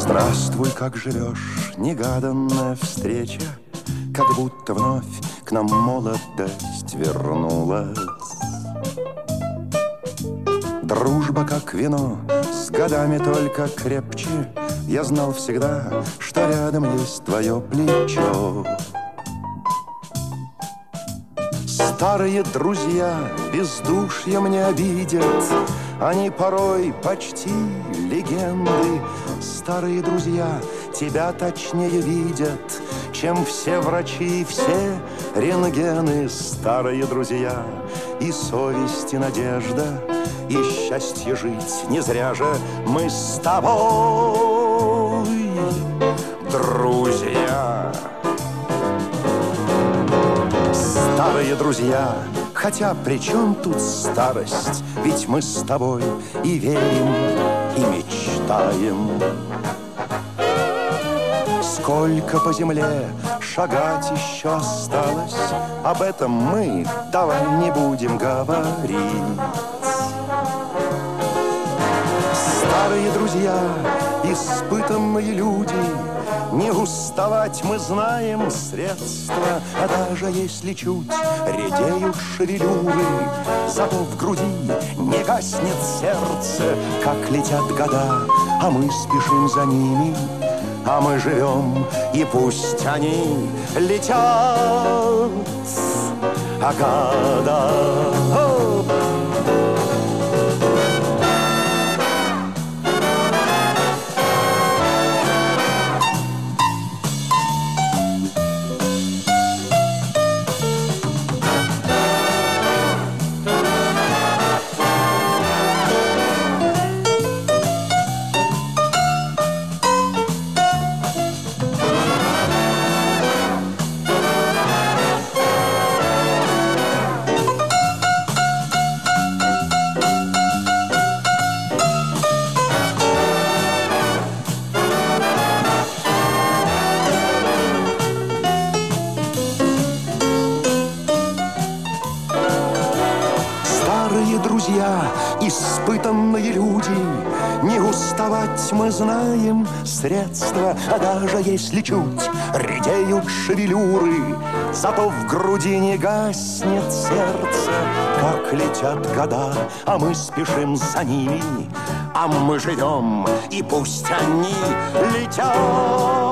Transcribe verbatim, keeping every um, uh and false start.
Здравствуй, как живешь, негаданная встреча, как будто вновь к нам молодость вернулась. Дружба, как вино, с годами только крепче. Я знал всегда, что рядом есть твое плечо. Старые друзья бездушьем не обидят, они порой почти легенды. Старые друзья тебя точнее видят, чем все врачи и все рентгены. Старые друзья и совесть, и надежда, и счастье жить. Не зря же мы с тобой друзья. Старые друзья, хотя при чем тут старость? Ведь мы с тобой и верим, и мечтаем. Сколько по земле шагать еще осталось, об этом мы давай не будем говорить. Старые друзья, испытанные люди, не уставать мы знаем средства. А даже если чуть редеют шевелюры, зато в груди не гаснет сердце. Как летят года, а мы спешим за ними, а мы живем, и пусть они летят. А года... Старые друзья, испытанные люди, не уставать мы знаем средства. А даже если чуть редеют шевелюры, зато в груди не гаснет сердце. Как летят года, а мы спешим за ними, а мы живем, и пусть они летят.